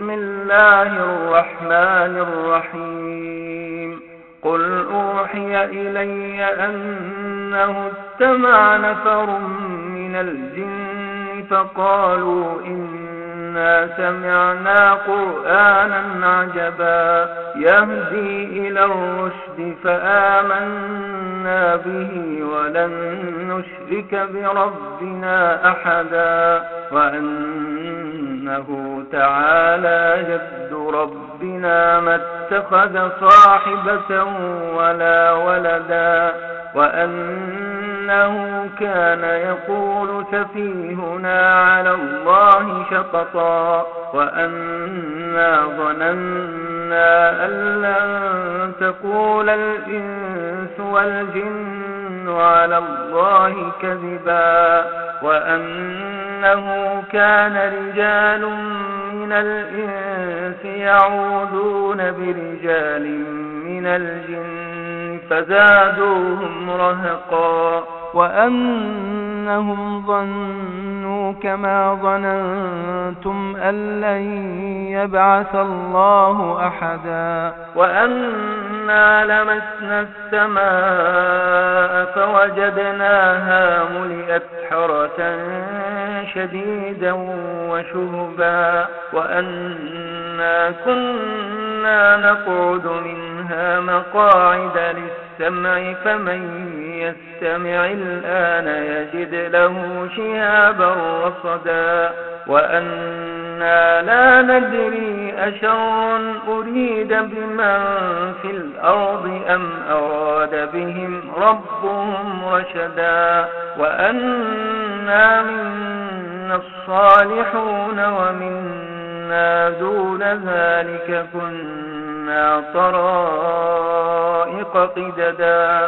الله الرحمن الرحيم قل أوحي إلي أنه استمع نفر من الجن فقالوا إنا سمعنا قرآنا عجبا يهدي إلى الرشد فآمنا به ولن نشرك بربنا أحدا وأنه تعالى جد ربنا ما اتخذ صاحبة ولا ولدا وأنه كان يقول سفيهنا على الله شططا وأنا ظننا أن لن تقول الإنس والجن على الله كذبا وأنه كان رجال من الإنس يعوذون برجال من الجن فزادوهم رهقا وأنهم ظنوا كما ظننتم أن لن يبعث الله أحدا وأنا لمسنا السماء فوجدناها ملئت حرسا شديدا وشهبا وأنا كنا نقعد منها مقاعد للسمع فمن يستمع الآن يجد له شهابا رصدا وأنا لا ندري أشر أريد بمن في الأرض أم أراد بهم ربهم رشدا وأنا منا الصالحون ومنا دون ذلك كنا طرائق قددا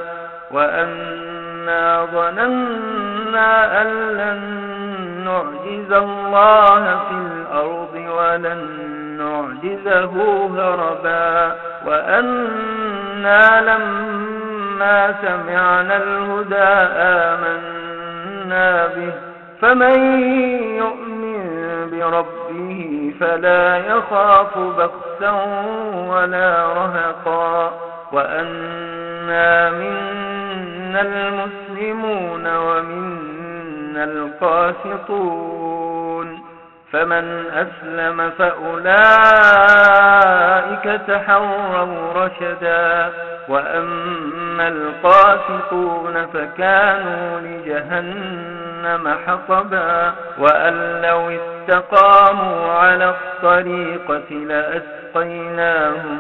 وأنا ظننا أن لن نعجز الله في الأرض ولن نعجزه هربا وأنا لما سمعنا الهدى آمنا به فمن يؤمن بربه فلا يخاف بخسا ولا رهقا وأنا منا المسلمون ومنا القاسطون فمن أسلم فأولئك تحروا رشدا وأما القاسطون فكانوا لجهنم حطبا وأن لو استقاموا على الطريقة لأسقيناهم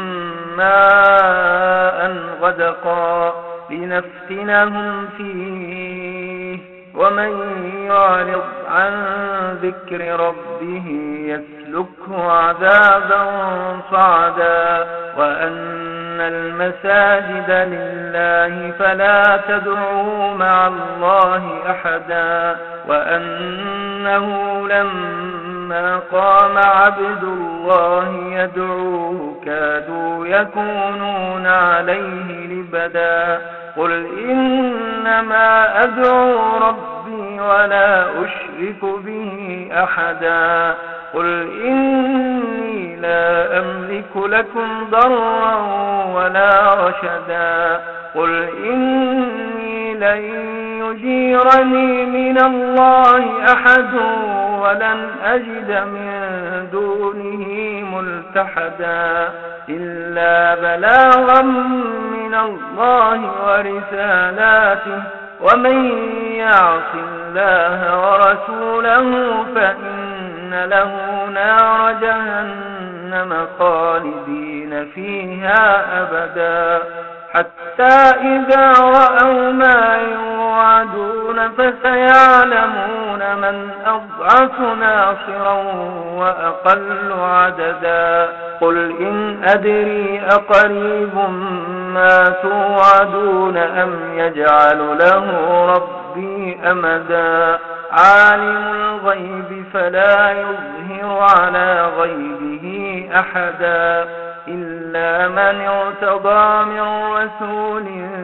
ماء غدقا لنفتنهم فيه ومن يعرض عن ذكر ربه يسلكه عذابا صعدا وأن المساجد لله فلا تدعوا مع الله أحدا وأنه لما قام عبد الله يدعوه كادوا يكونون عليه لبدا قل إنما أدعو ربي ولا أشرك به أحدا قل إني لا أملك لكم ضرا ولا رشدا قل إني لن يجيرني من الله أحد ولن أجد من دونه ملتحدا إلا بلاغا من الله ورسالاته ومن يعص الله ورسوله فإن له نار جهنم خالدين فيها أبدا حتى إذا رأوا ما يوعدون فسيعلمون من أضعف ناصرا وأقل عددا قل إن أدري أقريب ما توعدون أم يجعل له ربي أمدا عالم الغيب فلا يظهر على غيبه أحدا إلا من ارتضى من رسول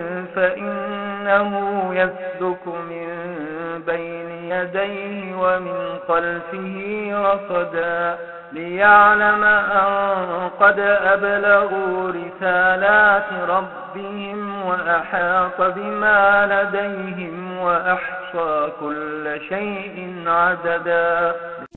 فإنه يسلك من بين يديه ومن خلفه رصدا ليعلم أن قد أبلغوا رسالات ربهم وأحاط بما لديهم وأحصى كل شيء عددا.